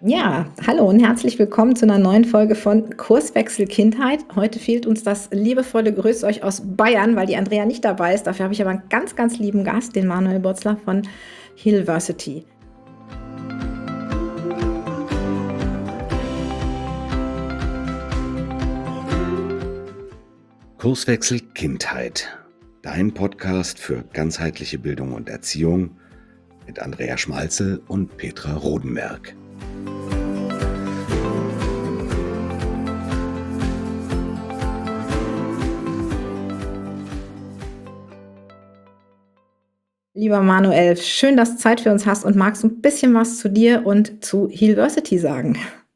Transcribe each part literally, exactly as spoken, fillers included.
Ja, hallo und herzlich willkommen zu einer neuen Folge von Kurswechsel Kindheit. Heute fehlt uns das liebevolle Grüß euch aus Bayern, weil die Andrea nicht dabei ist. Dafür habe ich aber einen ganz, ganz lieben Gast, den Manuel Botzler von Hillversity. Kurswechsel Kindheit, dein Podcast für ganzheitliche Bildung und Erziehung mit Andrea Schmalzel und Petra Rodenberg. Lieber Manuel, schön, dass du Zeit für uns hast und magst du ein bisschen was zu dir und zu Hillversity sagen?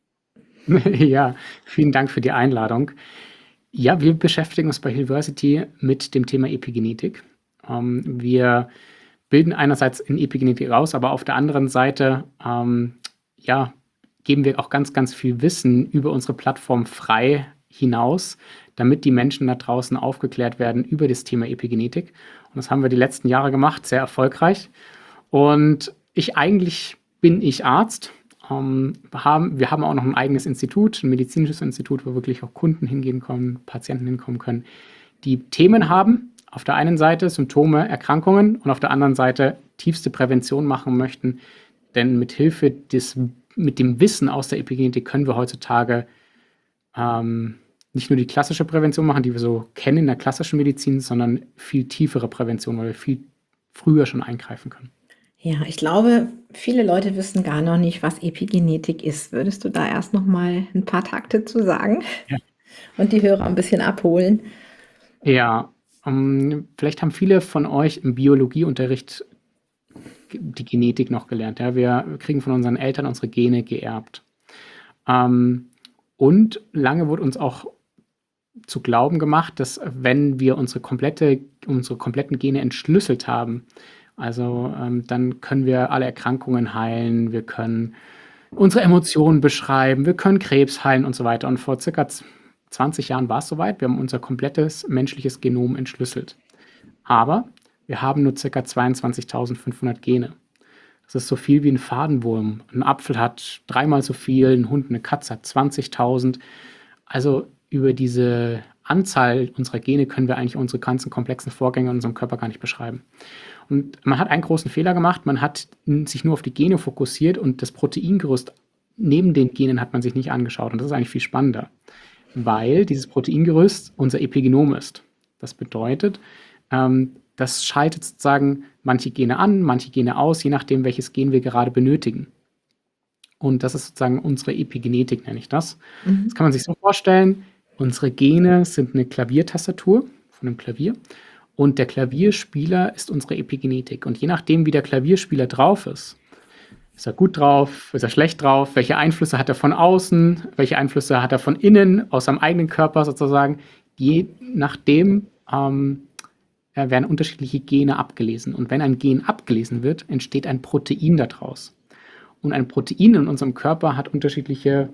Ja, vielen Dank für die Einladung. Ja, wir beschäftigen uns bei Hillversity mit dem Thema Epigenetik. Ähm, wir bilden einerseits in Epigenetik aus, aber auf der anderen Seite ähm, ja, geben wir auch ganz, ganz viel Wissen über unsere Plattform frei hinaus, damit die Menschen da draußen aufgeklärt werden über das Thema Epigenetik. Und das haben wir die letzten Jahre gemacht, sehr erfolgreich. Und ich eigentlich bin ich Arzt. Ähm, wir haben, wir haben auch noch ein eigenes Institut, ein medizinisches Institut, wo wirklich auch Kunden hingehen können, Patienten hinkommen können, die Themen haben. Auf der einen Seite Symptome, Erkrankungen und auf der anderen Seite tiefste Prävention machen möchten. Denn mit Hilfe des, mit dem Wissen aus der Epigenetik können wir heutzutage ähm, nicht nur die klassische Prävention machen, die wir so kennen in der klassischen Medizin, sondern viel tiefere Prävention, weil wir viel früher schon eingreifen können. Ja, ich glaube, viele Leute wissen gar noch nicht, was Epigenetik ist. Würdest du da erst noch mal ein paar Takte zu sagen Ja. und die Hörer ein bisschen abholen? Ja, ähm, vielleicht haben viele von euch im Biologieunterricht die Genetik noch gelernt. Ja? Wir kriegen von unseren Eltern unsere Gene geerbt. Ähm, und lange wurde uns auch zu glauben gemacht, dass wenn wir unsere komplette, unsere kompletten Gene entschlüsselt haben, also ähm, dann können wir alle Erkrankungen heilen, wir können unsere Emotionen beschreiben, wir können Krebs heilen und so weiter. Und vor circa zwanzig Jahren war es soweit, wir haben unser komplettes menschliches Genom entschlüsselt. Aber wir haben nur circa zweiundzwanzigtausendfünfhundert Gene. Das ist so viel wie ein Fadenwurm. Ein Apfel hat dreimal so viel, ein Hund, eine Katze hat zwanzigtausend. Also über diese Anzahl unserer Gene können wir eigentlich unsere ganzen komplexen Vorgänge in unserem Körper gar nicht beschreiben. Und man hat einen großen Fehler gemacht, man hat sich nur auf die Gene fokussiert und das Proteingerüst neben den Genen hat man sich nicht angeschaut. Und das ist eigentlich viel spannender, weil dieses Proteingerüst unser Epigenom ist. Das bedeutet, ähm, das schaltet sozusagen manche Gene an, manche Gene aus, je nachdem, welches Gen wir gerade benötigen. Und das ist sozusagen unsere Epigenetik, nenne ich das. Mhm. Das kann man sich so vorstellen, unsere Gene sind eine Klaviertastatur von einem Klavier und der Klavierspieler ist unsere Epigenetik. Und je nachdem, wie der Klavierspieler drauf ist, ist er gut drauf, ist er schlecht drauf, welche Einflüsse hat er von außen, welche Einflüsse hat er von innen, aus seinem eigenen Körper sozusagen, je nachdem ähm, äh, werden unterschiedliche Gene abgelesen. Und wenn ein Gen abgelesen wird, entsteht ein Protein daraus. Und ein Protein in unserem Körper hat unterschiedliche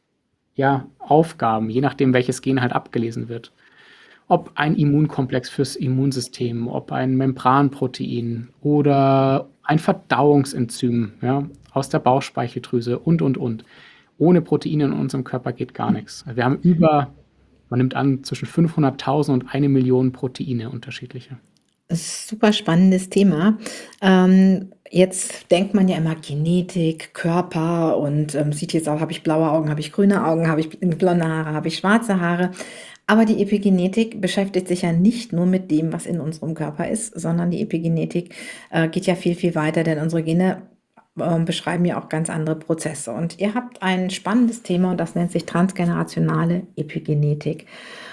ja, Aufgaben, je nachdem, welches Gen halt abgelesen wird. Ob ein Immunkomplex fürs Immunsystem, ob ein Membranprotein oder ein Verdauungsenzym ja, aus der Bauchspeicheldrüse und, und, und. Ohne Proteine in unserem Körper geht gar nichts. Wir haben über, man nimmt an, zwischen fünfhunderttausend und eine Million Proteine unterschiedliche. Das ist ein super spannendes Thema. Ähm, jetzt denkt man ja immer Genetik, Körper und ähm, sieht jetzt auch, habe ich blaue Augen, habe ich grüne Augen, habe ich blonde Haare, habe ich schwarze Haare. Aber die Epigenetik beschäftigt sich ja nicht nur mit dem, was in unserem Körper ist, sondern die Epigenetik äh, geht ja viel, viel weiter, denn unsere Gene äh, beschreiben ja auch ganz andere Prozesse. Und ihr habt ein spannendes Thema und das nennt sich transgenerationale Epigenetik.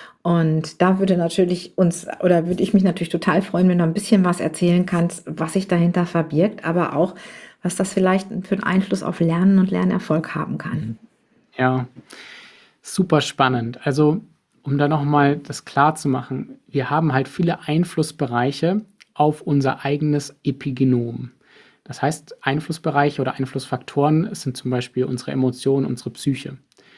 Und da würde natürlich uns, oder würde ich mich natürlich total freuen, wenn du ein bisschen was erzählen kannst, was sich dahinter verbirgt, aber auch, was das vielleicht für einen Einfluss auf Lernen und Lernerfolg haben kann. Ja, super spannend. Also, um da nochmal das klar zu machen, wir haben halt viele Einflussbereiche auf unser eigenes Epigenom. Das heißt, Einflussbereiche oder Einflussfaktoren sind zum Beispiel unsere Emotionen, unsere Psyche.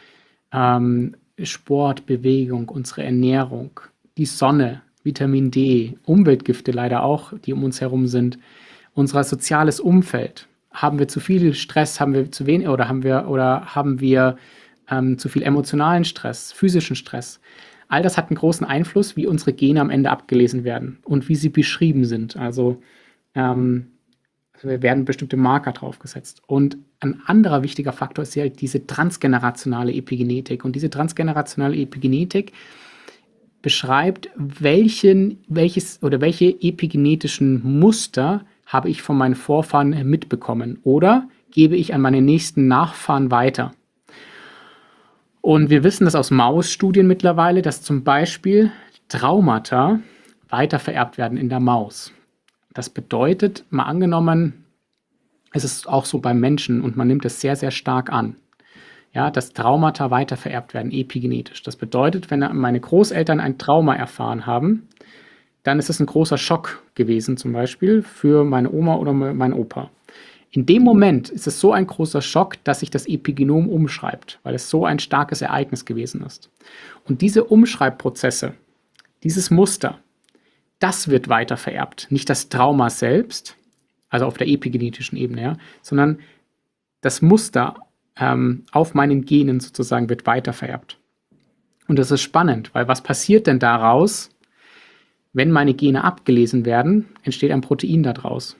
Ähm, Sport, Bewegung, unsere Ernährung, die Sonne, Vitamin D, Umweltgifte leider auch, die um uns herum sind, unser soziales Umfeld, haben wir zu viel Stress, haben wir zu wenig oder haben wir oder haben wir ähm, zu viel emotionalen Stress, physischen Stress. All das hat einen großen Einfluss, wie unsere Gene am Ende abgelesen werden und wie sie beschrieben sind. Also, ähm, also wir werden bestimmte Marker draufgesetzt. Und ein anderer wichtiger Faktor ist ja diese transgenerationale Epigenetik. Und diese transgenerationale Epigenetik beschreibt, welchen, welches oder welche epigenetischen Muster habe ich von meinen Vorfahren mitbekommen oder gebe ich an meine nächsten Nachfahren weiter. Und wir wissen das aus Mausstudien mittlerweile, dass zum Beispiel Traumata weitervererbt werden in der Maus. Das bedeutet, mal angenommen, es ist auch so beim Menschen und man nimmt es sehr, sehr stark an, ja, dass Traumata weitervererbt werden, epigenetisch. Das bedeutet, wenn meine Großeltern ein Trauma erfahren haben, dann ist es ein großer Schock gewesen, zum Beispiel für meine Oma oder meinen Opa. In dem Moment ist es so ein großer Schock, dass sich das Epigenom umschreibt, weil es so ein starkes Ereignis gewesen ist. Und diese Umschreibprozesse, dieses Muster, das wird weiter vererbt. Nicht das Trauma selbst, also auf der epigenetischen Ebene, ja, sondern das Muster ähm, auf meinen Genen sozusagen wird weiter vererbt. Und das ist spannend, weil was passiert denn daraus, wenn meine Gene abgelesen werden, entsteht ein Protein daraus.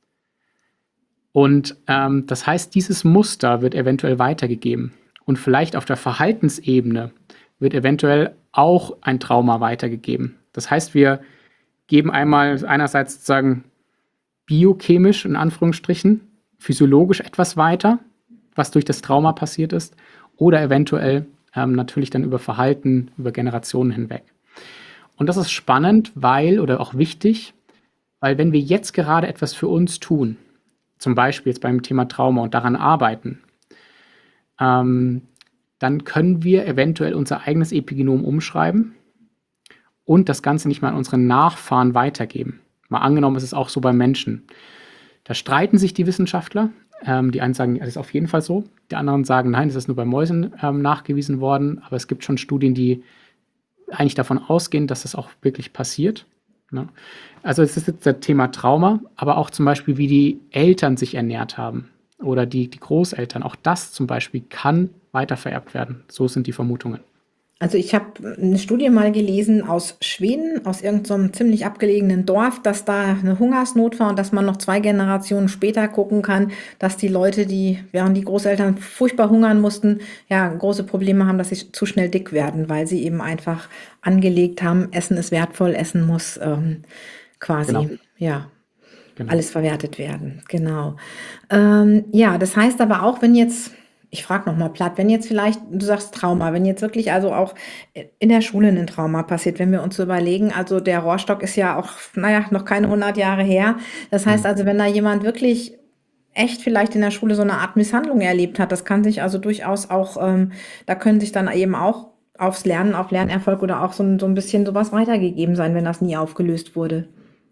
Und ähm, das heißt, dieses Muster wird eventuell weitergegeben. Und vielleicht auf der Verhaltensebene wird eventuell auch ein Trauma weitergegeben. Das heißt, wir geben einmal einerseits sozusagen biochemisch, in Anführungsstrichen, physiologisch etwas weiter, was durch das Trauma passiert ist, oder eventuell ähm, natürlich dann über Verhalten, über Generationen hinweg. Und das ist spannend, weil, oder auch wichtig, weil wenn wir jetzt gerade etwas für uns tun, zum Beispiel jetzt beim Thema Trauma und daran arbeiten, ähm, dann können wir eventuell unser eigenes Epigenom umschreiben und das Ganze nicht mal an unsere Nachfahren weitergeben. Mal angenommen, es ist auch so beim Menschen. Da streiten sich die Wissenschaftler. Ähm, die einen sagen, es ist auf jeden Fall so. Die anderen sagen, nein, es ist nur bei Mäusen ähm, nachgewiesen worden. Aber es gibt schon Studien, die eigentlich davon ausgehen, dass das auch wirklich passiert. Ne? Also es ist jetzt das Thema Trauma, aber auch zum Beispiel, wie die Eltern sich ernährt haben oder die, die Großeltern. Auch das zum Beispiel kann weitervererbt werden. So sind die Vermutungen. Also ich habe eine Studie mal gelesen aus Schweden, aus irgendeinem ziemlich abgelegenen Dorf, dass da eine Hungersnot war und dass man noch zwei Generationen später gucken kann, dass die Leute, die, während die Großeltern furchtbar hungern mussten, ja, große Probleme haben, dass sie zu schnell dick werden, weil sie eben einfach angelegt haben, Essen ist wertvoll, Essen muss ähm, quasi, Genau. ja, Genau. alles verwertet werden. Genau. Ähm, ja, das heißt aber auch, wenn jetzt, ich frage nochmal platt, wenn jetzt vielleicht, du sagst Trauma, wenn jetzt wirklich also auch in der Schule ein Trauma passiert, wenn wir uns so überlegen, also der Rohrstock ist ja auch, naja, noch keine hundert Jahre her. Das heißt also, wenn da jemand wirklich echt vielleicht in der Schule so eine Art Misshandlung erlebt hat, das kann sich also durchaus auch, ähm, da können sich dann eben auch aufs Lernen, auf Lernerfolg oder auch so, ein- so ein bisschen sowas weitergegeben sein, wenn das nie aufgelöst wurde.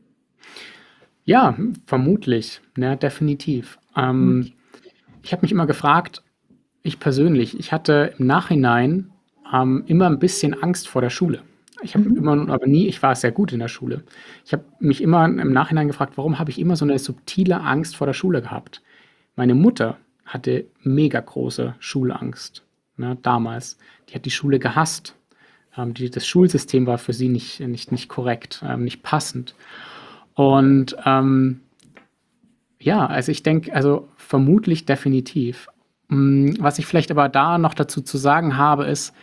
Ja, vermutlich, ja, definitiv. Ähm, ich habe mich immer gefragt, ich persönlich, ich hatte im Nachhinein ähm, immer ein bisschen Angst vor der Schule. Ich habe Mhm. immer, aber nie, ich war sehr gut in der Schule. Ich habe mich immer im Nachhinein gefragt, warum habe ich immer so eine subtile Angst vor der Schule gehabt? Meine Mutter hatte mega große Schulangst, ne, damals. Die hat die Schule gehasst. Ähm, die, das Schulsystem war für sie nicht, nicht, nicht korrekt, ähm, nicht passend. Und ähm, ja, also ich denke, also vermutlich definitiv. Mm, Was ich vielleicht aber da noch dazu zu sagen habe, ist,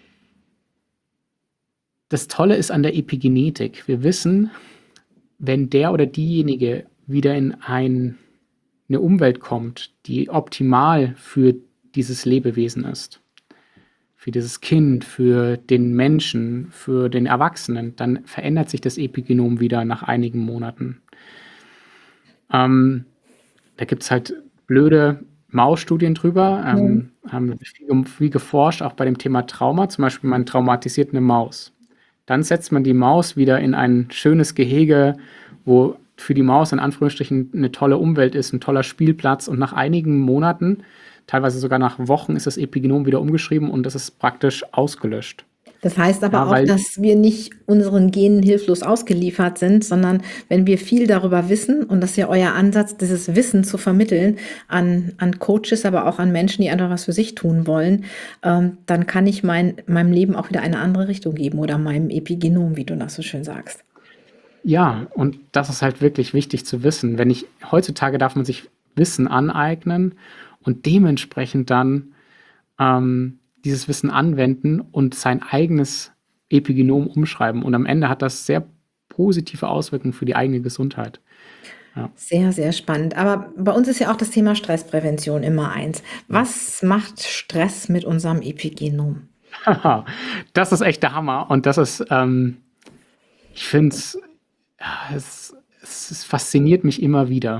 das Tolle ist an der Epigenetik. Wir wissen, wenn der oder diejenige wieder in ein, eine Umwelt kommt, die optimal für dieses Lebewesen ist, für dieses Kind, für den Menschen, für den Erwachsenen, dann verändert sich das Epigenom wieder nach einigen Monaten. Ähm, da gibt es halt blöde Mausstudien drüber, ähm, haben viel, viel geforscht, auch bei dem Thema Trauma. Zum Beispiel, man traumatisiert eine Maus. Dann setzt man die Maus wieder in ein schönes Gehege, wo für die Maus in Anführungsstrichen eine tolle Umwelt ist, ein toller Spielplatz. Und nach einigen Monaten, teilweise sogar nach Wochen, ist das Epigenom wieder umgeschrieben und das ist praktisch ausgelöscht. Das heißt aber Ja, auch, weil dass wir nicht unseren Genen hilflos ausgeliefert sind, sondern wenn wir viel darüber wissen, und das ist ja euer Ansatz, dieses Wissen zu vermitteln an, an Coaches, aber auch an Menschen, die einfach was für sich tun wollen, ähm, dann kann ich mein, meinem Leben auch wieder eine andere Richtung geben oder meinem Epigenom, wie du das so schön sagst. ja, und das ist halt wirklich wichtig zu wissen. Wenn ich heutzutage darf man sich Wissen aneignen und dementsprechend dann ähm, dieses Wissen anwenden und sein eigenes Epigenom umschreiben. Und am Ende hat das sehr positive Auswirkungen für die eigene Gesundheit. Ja. Sehr, sehr spannend. Aber bei uns ist ja auch das Thema Stressprävention immer eins. Was macht Stress mit unserem Epigenom? Das ist echt der Hammer. Und das ist, ähm, ich finde es, es, es fasziniert mich immer wieder.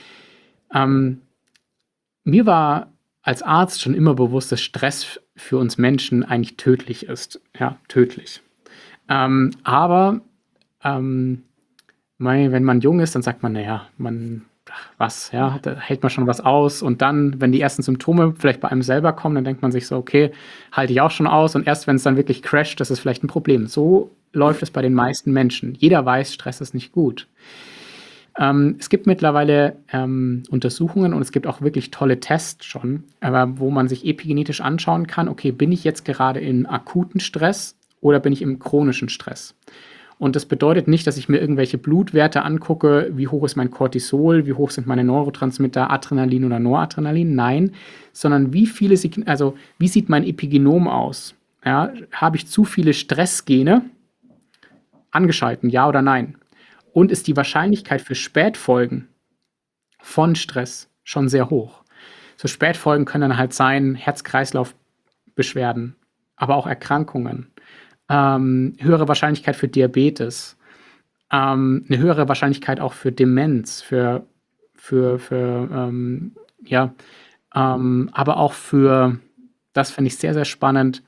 Ähm, mir war als Arzt schon immer bewusst, dass Stress für uns Menschen eigentlich tödlich ist. Ja, tödlich. Ähm, aber ähm, mei, wenn man jung ist, dann sagt man, naja, man, ach, was, ja, da hält man schon was aus. Und dann, wenn die ersten Symptome vielleicht bei einem selber kommen, dann denkt man sich so, okay, halte ich auch schon aus. Und erst wenn es dann wirklich crasht, das ist vielleicht ein Problem. So läuft es bei den meisten Menschen. Jeder weiß, Stress ist nicht gut. Ähm, es gibt mittlerweile ähm, Untersuchungen und es gibt auch wirklich tolle Tests schon, aber wo man sich epigenetisch anschauen kann, okay, bin ich jetzt gerade in akuten Stress oder bin ich im chronischen Stress? Und das bedeutet nicht, dass ich mir irgendwelche Blutwerte angucke, wie hoch ist mein Cortisol, wie hoch sind meine Neurotransmitter, Adrenalin oder Noradrenalin, nein, sondern wie viele, Sign- also wie sieht mein Epigenom aus? Ja, habe ich zu viele Stressgene angeschalten, ja oder nein? Und ist die Wahrscheinlichkeit für Spätfolgen von Stress schon sehr hoch. So Spätfolgen können dann halt sein Herz-Kreislauf-Beschwerden, aber auch Erkrankungen, ähm, höhere Wahrscheinlichkeit für Diabetes, ähm, eine höhere Wahrscheinlichkeit auch für Demenz, für, für, für ähm, ja, ähm, aber auch für, das finde ich sehr, sehr spannend,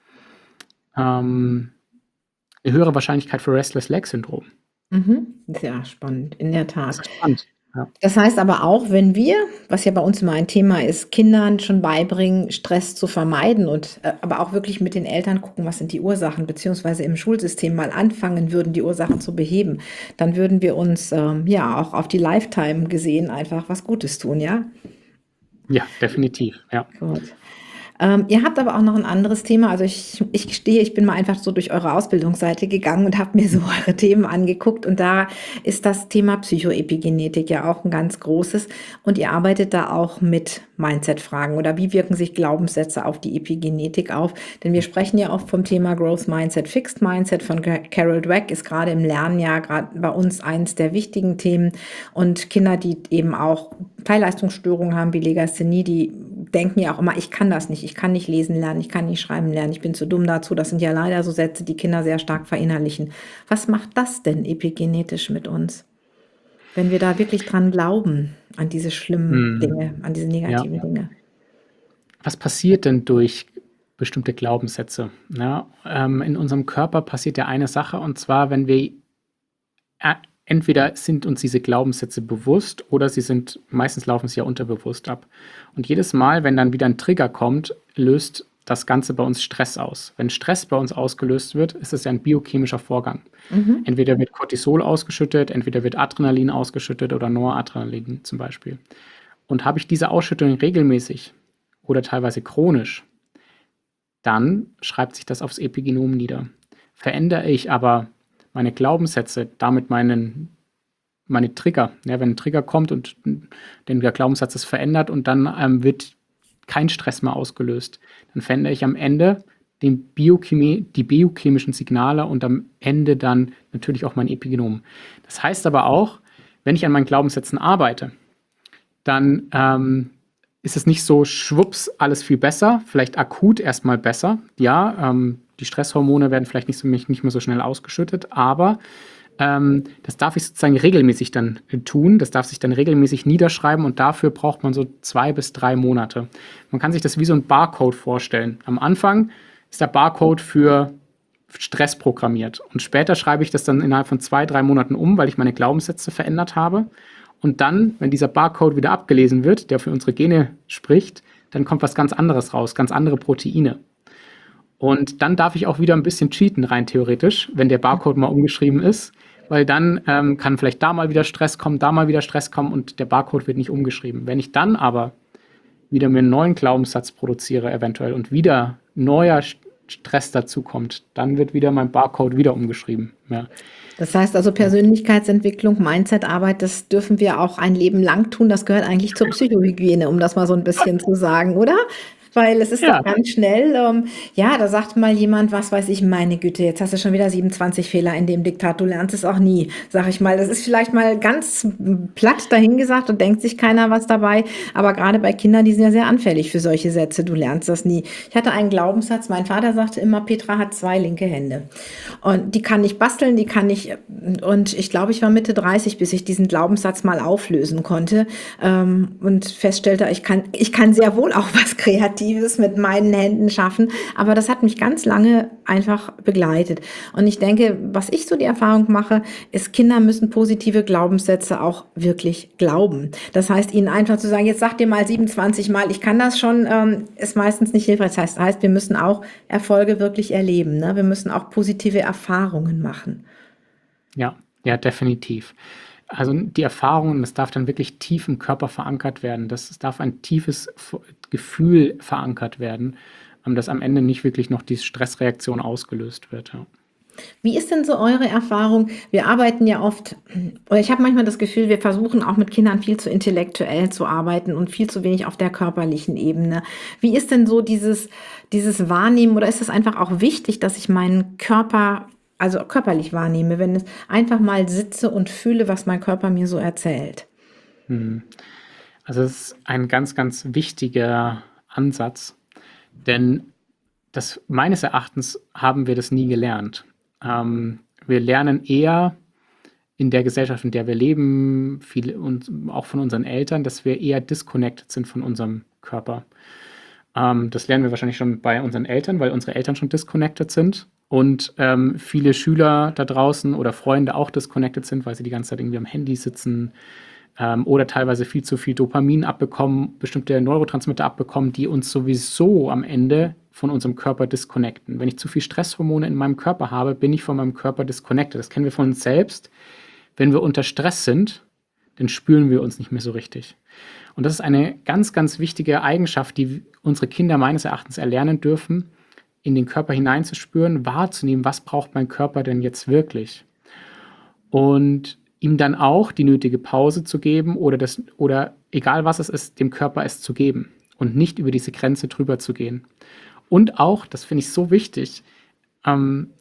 ähm, eine höhere Wahrscheinlichkeit für Restless Leg Syndrom. Mhm. Sehr spannend, in der Das Tat. ist spannend. Ja. Das heißt aber auch, wenn wir, was ja bei uns immer ein Thema ist, Kindern schon beibringen, Stress zu vermeiden und äh, aber auch wirklich mit den Eltern gucken, was sind die Ursachen, beziehungsweise im Schulsystem mal anfangen würden, die Ursachen zu beheben, dann würden wir uns ähm, ja auch auf die Lifetime gesehen einfach was Gutes tun, ja? Ja, definitiv. Ja. Gut. Ähm, ihr habt aber auch noch ein anderes Thema. Also ich, ich gestehe, ich bin mal einfach so durch eure Ausbildungsseite gegangen und habe mir so eure Themen angeguckt. Und da ist das Thema Psychoepigenetik ja auch ein ganz großes. Und ihr arbeitet da auch mit Mindset-Fragen oder wie wirken sich Glaubenssätze auf die Epigenetik auf? Denn wir sprechen ja oft vom Thema Growth Mindset, Fixed Mindset von Ca- Carol Dweck ist gerade im Lernen ja gerade bei uns eins der wichtigen Themen. Und Kinder, die eben auch Teilleistungsstörungen haben wie Legasthenie, die denken ja auch immer, ich kann das nicht, ich kann nicht lesen lernen, ich kann nicht schreiben lernen, ich bin zu dumm dazu. Das sind ja leider so Sätze, die Kinder sehr stark verinnerlichen. Was macht das denn epigenetisch mit uns, wenn wir da wirklich dran glauben, an diese schlimmen Mhm. Dinge, an diese Ja. negativen Dinge? Was passiert denn durch bestimmte Glaubenssätze? Ja, ähm, in unserem Körper passiert ja eine Sache, und zwar, wenn wir äh, entweder sind uns diese Glaubenssätze bewusst oder sie sind, meistens laufen sie ja unterbewusst ab. Und jedes Mal, wenn dann wieder ein Trigger kommt, löst das Ganze bei uns Stress aus. Wenn Stress bei uns ausgelöst wird, ist es ja ein biochemischer Vorgang. Mhm. Entweder wird Cortisol ausgeschüttet, entweder wird Adrenalin ausgeschüttet oder Noradrenalin zum Beispiel. Und habe ich diese Ausschüttung regelmäßig oder teilweise chronisch, dann schreibt sich das aufs Epigenom nieder. Verändere ich aber meine Glaubenssätze, damit meinen, meine Trigger, ja, wenn ein Trigger kommt und den der Glaubenssatz ist verändert und dann ähm, wird kein Stress mehr ausgelöst, dann verändere ich am Ende den Biochemie, die biochemischen Signale und am Ende dann natürlich auch mein Epigenom. Das heißt aber auch, wenn ich an meinen Glaubenssätzen arbeite, dann ähm, ist es nicht so schwupps, alles viel besser, vielleicht akut erstmal besser. Ja, ähm, die Stresshormone werden vielleicht nicht, so, nicht mehr so schnell ausgeschüttet, aber ähm, das darf ich sozusagen regelmäßig dann äh, tun, das darf sich dann regelmäßig niederschreiben und dafür braucht man so zwei bis drei Monate. Man kann sich das wie so ein Barcode vorstellen. Am Anfang ist der Barcode für Stress programmiert und später schreibe ich das dann innerhalb von zwei, drei Monaten um, weil ich meine Glaubenssätze verändert habe. Und dann, wenn dieser Barcode wieder abgelesen wird, der für unsere Gene spricht, dann kommt was ganz anderes raus, ganz andere Proteine. Und dann darf ich auch wieder ein bisschen cheaten, rein theoretisch, wenn der Barcode mal umgeschrieben ist, weil dann ähm, kann vielleicht da mal wieder Stress kommen, da mal wieder Stress kommen und der Barcode wird nicht umgeschrieben. Wenn ich dann aber wieder mir einen neuen Glaubenssatz produziere eventuell und wieder neuer St- Stress dazu kommt, dann wird wieder mein Barcode wieder umgeschrieben. Ja. Das heißt also Persönlichkeitsentwicklung, Mindsetarbeit, das dürfen wir auch ein Leben lang tun. Das gehört eigentlich zur Psychohygiene, um das mal so ein bisschen zu sagen, oder? Weil es ist doch Ja, ganz schnell, ähm, ja, da sagt mal jemand, was weiß ich, meine Güte, jetzt hast du schon wieder siebenundzwanzig Fehler in dem Diktat, du lernst es auch nie, sag ich mal. Das ist vielleicht mal ganz platt dahingesagt und denkt sich keiner was dabei, aber gerade bei Kindern, die sind ja sehr anfällig für solche Sätze, du lernst das nie. Ich hatte einen Glaubenssatz, mein Vater sagte immer, Petra hat zwei linke Hände und die kann nicht basteln, die kann nicht, und ich glaube, ich war Mitte dreißig, bis ich diesen Glaubenssatz mal auflösen konnte, ähm, und feststellte, ich kann, ich kann sehr wohl auch was Kreatives mit meinen Händen schaffen, aber das hat mich ganz lange einfach begleitet. Und ich denke, was ich so die Erfahrung mache, ist, Kinder müssen positive Glaubenssätze auch wirklich glauben. Das heißt, ihnen einfach zu sagen, jetzt sag dir mal siebenundzwanzig Mal, ich kann das schon, ähm, ist meistens nicht hilfreich. Das heißt, heißt, wir müssen auch Erfolge wirklich erleben. Ne? Wir müssen auch positive Erfahrungen machen. ja, ja, definitiv. Also die Erfahrung, das darf dann wirklich tief im Körper verankert werden. Das, das darf ein tiefes F- Gefühl verankert werden, ähm, dass am Ende nicht wirklich noch diese Stressreaktion ausgelöst wird. Ja. Wie ist denn so eure Erfahrung? Wir arbeiten ja oft, oder ich habe manchmal das Gefühl, wir versuchen auch mit Kindern viel zu intellektuell zu arbeiten und viel zu wenig auf der körperlichen Ebene. Wie ist denn so dieses, dieses Wahrnehmen, oder ist es einfach auch wichtig, dass ich meinen Körper, also körperlich wahrnehme, wenn es einfach mal sitze und fühle, was mein Körper mir so erzählt? Hm. Also es ist ein ganz, ganz wichtiger Ansatz, denn das, meines Erachtens haben wir das nie gelernt. Ähm, wir lernen eher in der Gesellschaft, in der wir leben, viel und auch von unseren Eltern, dass wir eher disconnected sind von unserem Körper. Ähm, das lernen wir wahrscheinlich schon bei unseren Eltern, weil unsere Eltern schon disconnected sind und ähm, viele Schüler da draußen oder Freunde auch disconnected sind, weil sie die ganze Zeit irgendwie am Handy sitzen ähm, oder teilweise viel zu viel Dopamin abbekommen, bestimmte Neurotransmitter abbekommen, die uns sowieso am Ende von unserem Körper disconnecten. Wenn ich zu viel Stresshormone in meinem Körper habe, bin ich von meinem Körper disconnected. Das kennen wir von uns selbst. Wenn wir unter Stress sind, dann spüren wir uns nicht mehr so richtig. Und das ist eine ganz, ganz wichtige Eigenschaft, die unsere Kinder meines Erachtens erlernen dürfen, in den Körper hineinzuspüren, wahrzunehmen, was braucht mein Körper denn jetzt wirklich? Und ihm dann auch die nötige Pause zu geben oder, das, oder egal was es ist, dem Körper es zu geben und nicht über diese Grenze drüber zu gehen. Und auch, das finde ich so wichtig, ähm,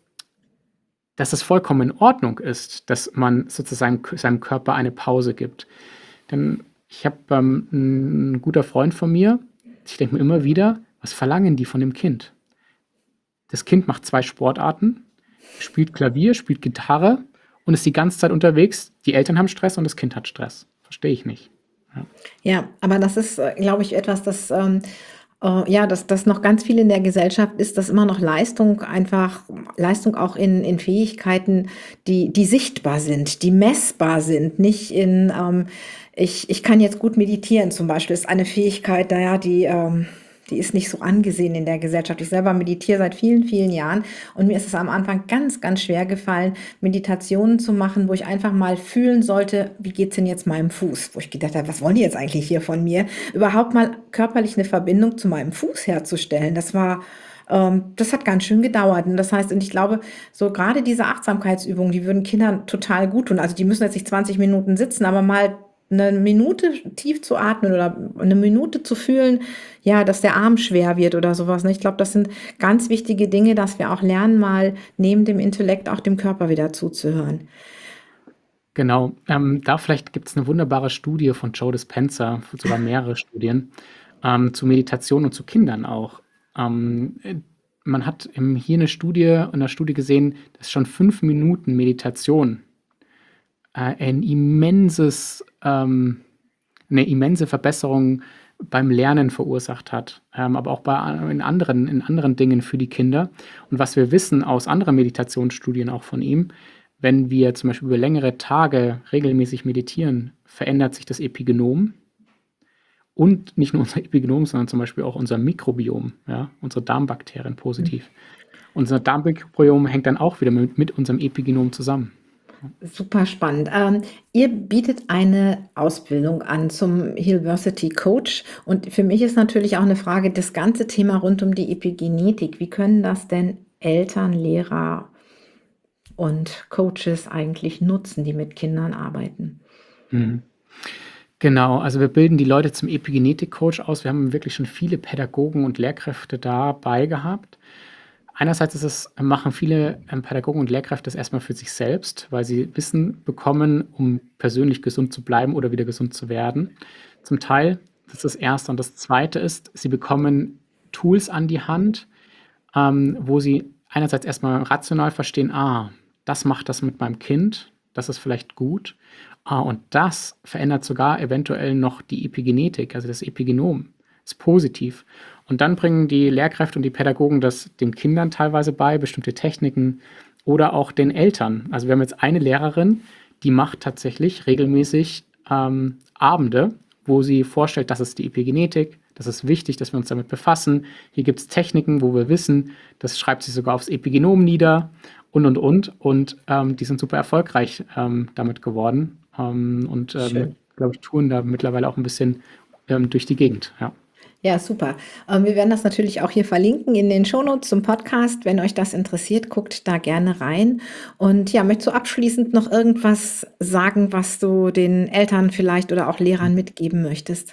dass es vollkommen in Ordnung ist, dass man sozusagen seinem Körper eine Pause gibt. Denn ich habe ähm, ein guter Freund von mir, ich denke mir immer wieder, was verlangen die von dem Kind? Das Kind macht zwei Sportarten, spielt Klavier, spielt Gitarre und ist die ganze Zeit unterwegs. Die Eltern haben Stress und das Kind hat Stress. Verstehe ich nicht. Ja. Ja, aber das ist, äh, glaube ich, etwas, das, ähm, äh, ja, dass das noch ganz viel in der Gesellschaft ist, dass immer noch Leistung einfach, Leistung auch in, in Fähigkeiten, die, die sichtbar sind, die messbar sind, nicht in, ähm, ich, ich kann jetzt gut meditieren zum Beispiel, ist eine Fähigkeit, naja, die, ähm, die ist nicht so angesehen in der Gesellschaft. Ich selber meditiere seit vielen, vielen Jahren und mir ist es am Anfang ganz, ganz schwer gefallen, Meditationen zu machen, wo ich einfach mal fühlen sollte, wie geht's denn jetzt meinem Fuß? Wo ich gedacht habe, was wollen die jetzt eigentlich hier von mir? Überhaupt mal körperlich eine Verbindung zu meinem Fuß herzustellen. Das war, ähm, das hat ganz schön gedauert. Und das heißt, und ich glaube, so gerade diese Achtsamkeitsübungen, die würden Kindern total gut tun. Also die müssen jetzt nicht zwanzig Minuten sitzen, aber mal eine Minute tief zu atmen oder eine Minute zu fühlen, ja, dass der Arm schwer wird oder sowas. Ne? Ich glaube, das sind ganz wichtige Dinge, dass wir auch lernen, mal neben dem Intellekt auch dem Körper wieder zuzuhören. Genau. Ähm, da vielleicht gibt es eine wunderbare Studie von Joe Dispenza, sogar mehrere Studien, ähm, zu Meditation und zu Kindern auch. Ähm, äh, man hat im, hier eine Studie, in einer Studie gesehen, dass schon fünf Minuten Meditation äh, ein immenses, ähm, eine immense Verbesserung beim Lernen verursacht hat, ähm, aber auch bei, in, anderen, in anderen Dingen für die Kinder. Und was wir wissen aus anderen Meditationsstudien auch von ihm, wenn wir zum Beispiel über längere Tage regelmäßig meditieren, verändert sich das Epigenom und nicht nur unser Epigenom, sondern zum Beispiel auch unser Mikrobiom, ja, unsere Darmbakterien positiv. Unser Darmmikrobiom hängt dann auch wieder mit, mit unserem Epigenom zusammen. Super spannend. Ähm, ihr bietet eine Ausbildung an zum Healversity Coach und für mich ist natürlich auch eine Frage, das ganze Thema rund um die Epigenetik. Wie können das denn Eltern, Lehrer und Coaches eigentlich nutzen, die mit Kindern arbeiten? Mhm. Genau, also wir bilden die Leute zum Epigenetik-Coach aus. Wir haben wirklich schon viele Pädagogen und Lehrkräfte dabei gehabt. Einerseits ist es, machen viele ähm, Pädagogen und Lehrkräfte das erstmal für sich selbst, weil sie Wissen bekommen, um persönlich gesund zu bleiben oder wieder gesund zu werden. Zum Teil, das ist das Erste. Und das Zweite ist, sie bekommen Tools an die Hand, ähm, wo sie einerseits erstmal rational verstehen, ah, das macht das mit meinem Kind, das ist vielleicht gut. Ah, und das verändert sogar eventuell noch die Epigenetik, also das Epigenom ist positiv. Und dann bringen die Lehrkräfte und die Pädagogen das den Kindern teilweise bei, bestimmte Techniken oder auch den Eltern. Also wir haben jetzt eine Lehrerin, die macht tatsächlich regelmäßig ähm, Abende, wo sie vorstellt, das ist die Epigenetik, das ist wichtig, dass wir uns damit befassen. Hier gibt es Techniken, wo wir wissen, das schreibt sie sogar aufs Epigenom nieder und, und, und. Und ähm, die sind super erfolgreich ähm, damit geworden ähm, und, ähm, Schön. glaube ich, touren da mittlerweile auch ein bisschen ähm, durch die Gegend. Ja. Ja, super. Ähm, wir werden das natürlich auch hier verlinken in den Shownotes zum Podcast. Wenn euch das interessiert, guckt da gerne rein. Und ja, möchtest du abschließend noch irgendwas sagen, was du den Eltern vielleicht oder auch Lehrern mitgeben möchtest?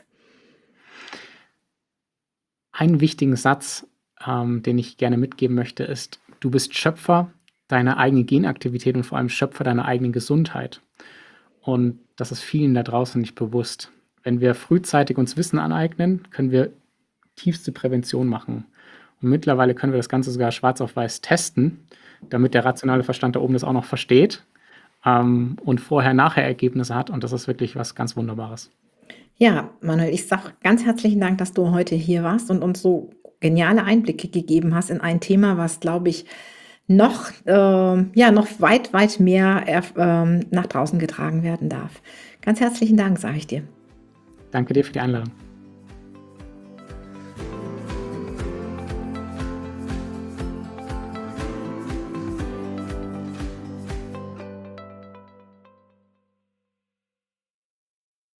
Einen wichtigen Satz, ähm, den ich gerne mitgeben möchte, ist, du bist Schöpfer deiner eigenen Genaktivität und vor allem Schöpfer deiner eigenen Gesundheit. Und das ist vielen da draußen nicht bewusst. Wenn wir frühzeitig uns Wissen aneignen, können wir tiefste Prävention machen. Und mittlerweile können wir das Ganze sogar schwarz auf weiß testen, damit der rationale Verstand da oben das auch noch versteht ähm, und Vorher-Nachher-Ergebnisse hat. Und das ist wirklich was ganz Wunderbares. Ja, Manuel, ich sage ganz herzlichen Dank, dass du heute hier warst und uns so geniale Einblicke gegeben hast in ein Thema, was, glaube ich, noch, ähm, ja, noch weit, weit mehr erf- ähm, nach draußen getragen werden darf. Ganz herzlichen Dank, sage ich dir. Danke dir für die Einladung.